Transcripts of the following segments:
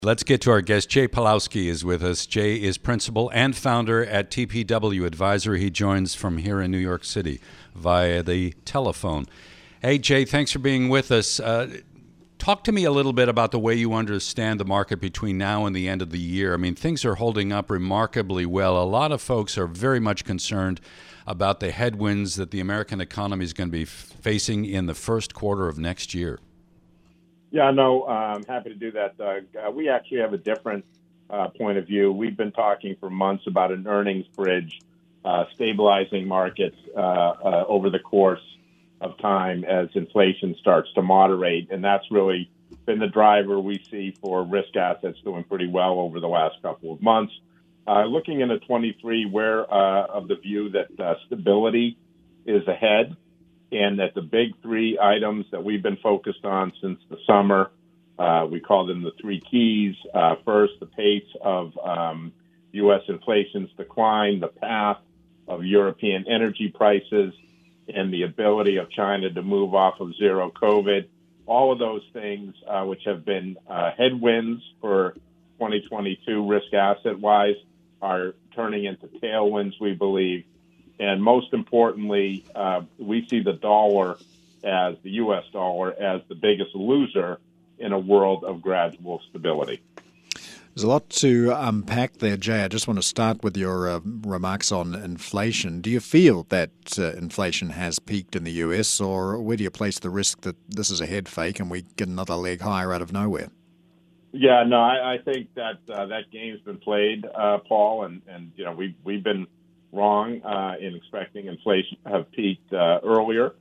Let's get to our guest. Jay Pawlowski is with us. Jay is principal and founder at TPW Advisory. He joins from here in New York City via the telephone. Hey, Jay, thanks for being with us. Talk to me a little bit about the way you understand the market between now and the end of the year. I mean, things are holding up remarkably well. A lot of folks are very much concerned about the headwinds that the American economy is going to be facing in the first quarter of next year. Yeah, no, I'm happy to do that, Doug. We actually have a different point of view. We've been talking for months about an earnings bridge, stabilizing markets over the course of time as inflation starts to moderate. And that's really been the driver we see for risk assets doing pretty well over the last couple of months. Looking into 23, we're of the view that stability is ahead, and that the big three items that we've been focused on since the summer, we call them the three keys. First, the pace of U.S. inflation's decline, the path of European energy prices, and the ability of China to move off of zero COVID. All of those things, which have been headwinds for 2022 risk asset-wise, are turning into tailwinds, we believe. And most importantly, we see the dollar, as the U.S. dollar, as the biggest loser in a world of gradual stability. There's a lot to unpack there, Jay. I just want to start with your remarks on inflation. Do you feel that inflation has peaked in the U.S., or where do you place the risk that this is a head fake and we get another leg higher out of nowhere? Yeah, no, I think that that game's been played, Paul, and you know we've been wrong in expecting inflation to have peaked earlier.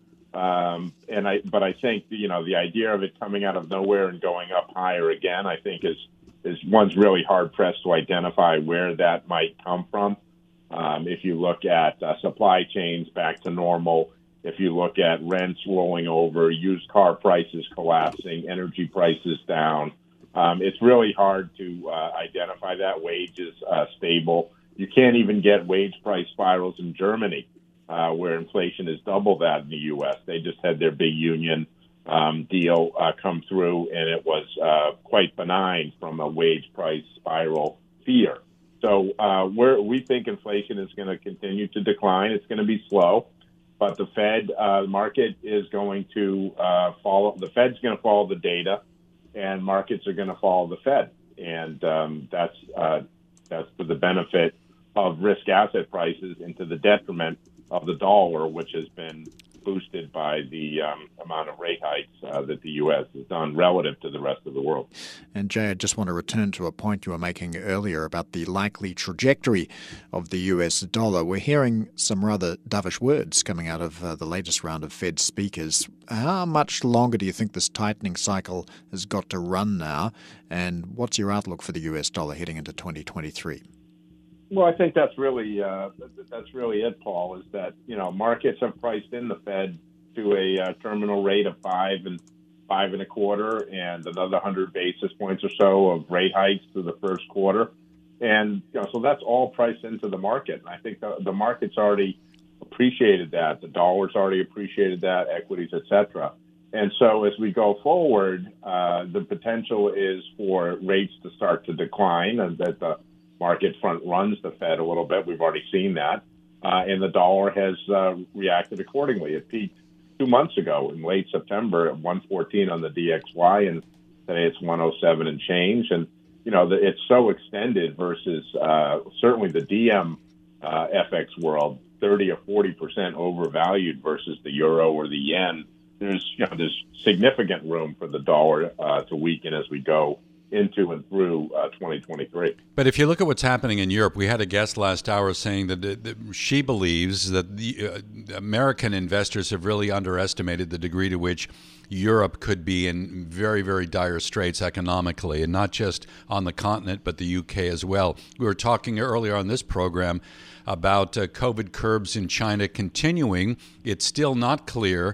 But I think the idea of it coming out of nowhere and going up higher again, I think is one's really hard pressed to identify where that might come from. If you look at supply chains back to normal, if you look at rents rolling over, used car prices collapsing, energy prices down, it's really hard to identify that. Wages stable. You can't even get wage price spirals in Germany, where inflation is double that in the U.S. They just had their big union deal come through, and it was quite benign from a wage price spiral fear. So we think inflation is going to continue to decline. It's going to be slow, but the Fed market is going to follow. The Fed's going to follow the data, and markets are going to follow the Fed, and that's for the benefit of risk asset prices and to the detriment of the dollar, which has been boosted by the amount of rate hikes that the U.S. has done relative to the rest of the world. And Jay, I just want to return to a point you were making earlier about the likely trajectory of the U.S. dollar. We're hearing some rather dovish words coming out of the latest round of Fed speakers. How much longer do you think this tightening cycle has got to run now? And what's your outlook for the U.S. dollar heading into 2023? Well, I think that's really it, Paul. Is that markets have priced in the Fed to a terminal rate of 5 and 5.25, and another 100 basis points or so of rate hikes through the first quarter, and so that's all priced into the market. And I think the market's already appreciated that, the dollar's already appreciated that, equities, etc. And so as we go forward, the potential is for rates to start to decline, and that the market front runs the Fed a little bit. We've already seen that. And the dollar has reacted accordingly. It peaked 2 months ago in late September at 114 on the DXY, and today it's 107 and change. And, it's so extended versus certainly the DM FX world, 30 or 40% overvalued versus the euro or the yen. There's significant room for the dollar to weaken as we go into and through 2023. But if you look at what's happening in Europe, we had a guest last hour saying that she believes that the American investors have really underestimated the degree to which Europe could be in very, very dire straits economically, and not just on the continent, but the UK as well. We were talking earlier on this program about COVID curbs in China continuing. It's still not clear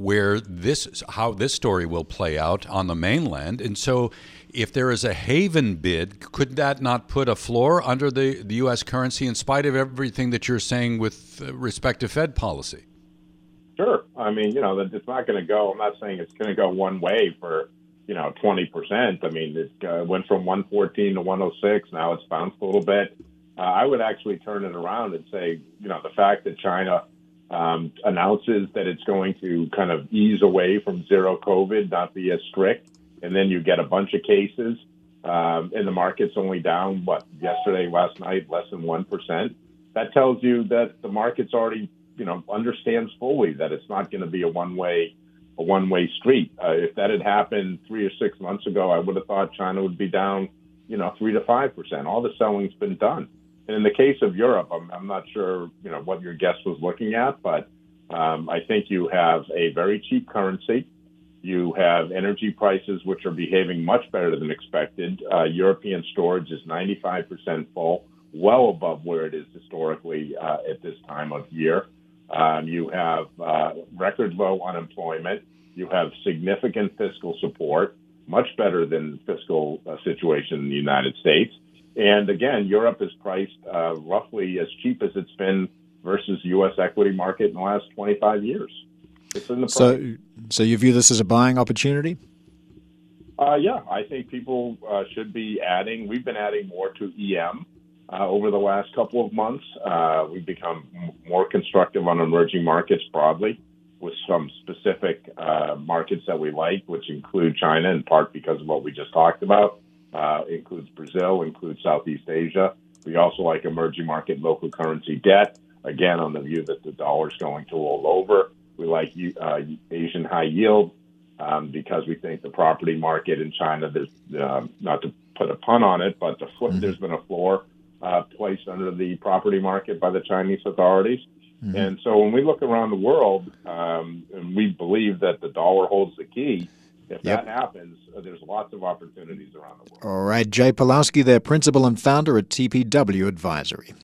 how this story will play out on the mainland. And so if there is a haven bid, could that not put a floor under the U.S. currency in spite of everything that you're saying with respect to Fed policy? Sure. I mean, it's not going to go. I'm not saying it's going to go one way for 20%. I mean, it went from 114 to 106. Now it's bounced a little bit. I would actually turn it around and say, the fact that China announces that it's going to kind of ease away from zero COVID, not be as strict, and then you get a bunch of cases, and the market's only down, last night, less than 1%. That tells you that the market's already, understands fully that it's not going to be a one-way street. If that had happened 3 or 6 months ago, I would have thought China would be down, 3 to 5%. All the selling's been done. And in the case of Europe, I'm not sure, what your guest was looking at, but I think you have a very cheap currency. You have energy prices, which are behaving much better than expected. European storage is 95% full, well above where it is historically at this time of year. You have record low unemployment. You have significant fiscal support, much better than fiscal situation in the United States. And again, Europe is priced roughly as cheap as it's been versus U.S. equity market in the last 25 years. It's in the price. So you view this as a buying opportunity? Yeah, I think people should be adding. We've been adding more to EM over the last couple of months. We've become more constructive on emerging markets broadly, with some specific markets that we like, which include China, in part because of what we just talked about. Includes Brazil, includes Southeast Asia. We also like emerging market local currency debt, again, on the view that the dollar's going to roll over. We like Asian high yield because we think the property market in China, there's not to put a pun on it, but there's been a floor placed under the property market by the Chinese authorities. Mm-hmm. And so when we look around the world, and we believe that the dollar holds the key, if that happens, there's lots of opportunities around the world. All right, Jay Pawlowski there, principal and founder at TPW Advisory.